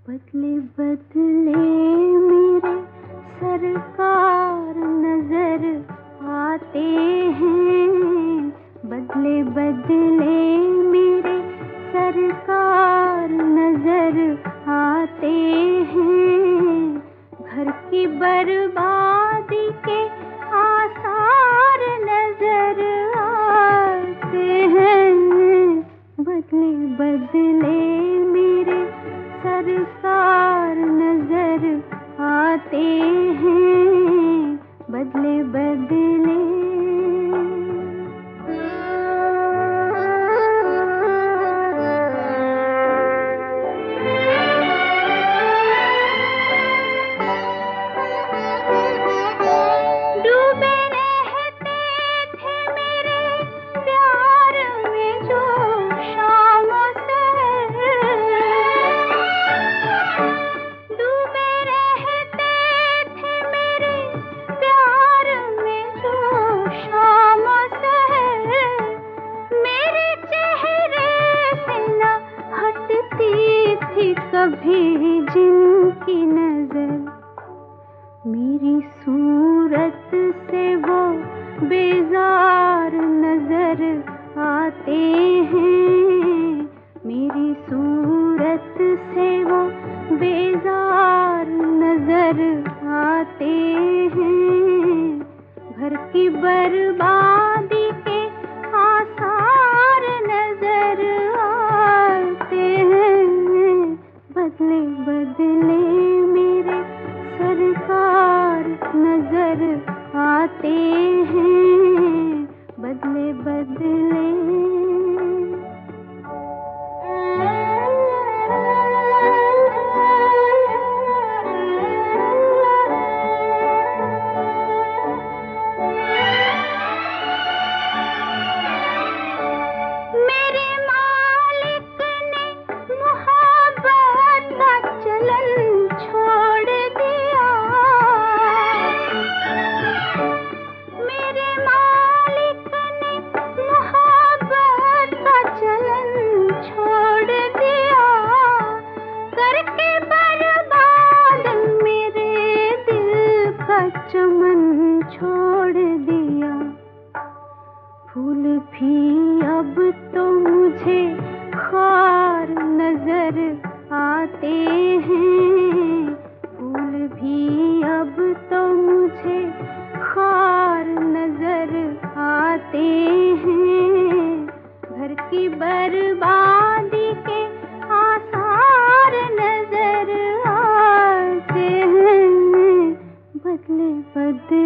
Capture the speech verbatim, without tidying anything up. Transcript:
बदले बदले मेरे सरकार नजर आते हैं, बदले बदले मेरे सरकार नजर आते हैं। घर की बर्बादी के आसार नजर आते हैं, बदले बदले मेरे सरकार नजर आते हैं, बदले बदले। डूबे रहते थे मेरे प्यार में जो शाम सहर, डूबे रहते थे मेरे प्यार में जो शाम सहर। मेरे चेहरे से न हटती थी कभी जिनकी नजर, मेरी सूरत से वो बेजार नजर आते हैं, मेरी सूरत से वो बेजार नजर आते हैं। घर की बर्बादी के आसार नजर आते हैं, बदले बदले मेरे सरकार नजर आते हैं, बदले बदले। मेरे मालिक ने मोहब्बत का चलन छोड़ दिया, मेरे मालिक ने मोहब्बत का चलन छोड़ दिया। करके बर्बाद मेरे दिल का चमन छोड़ दिया। फूल भी अब तो मुझे खार नजर आते हैं, फूल भी अब तो मुझे खार नजर आते हैं। घर की बर्बादी के आसार नजर आते हैं, बदले बदले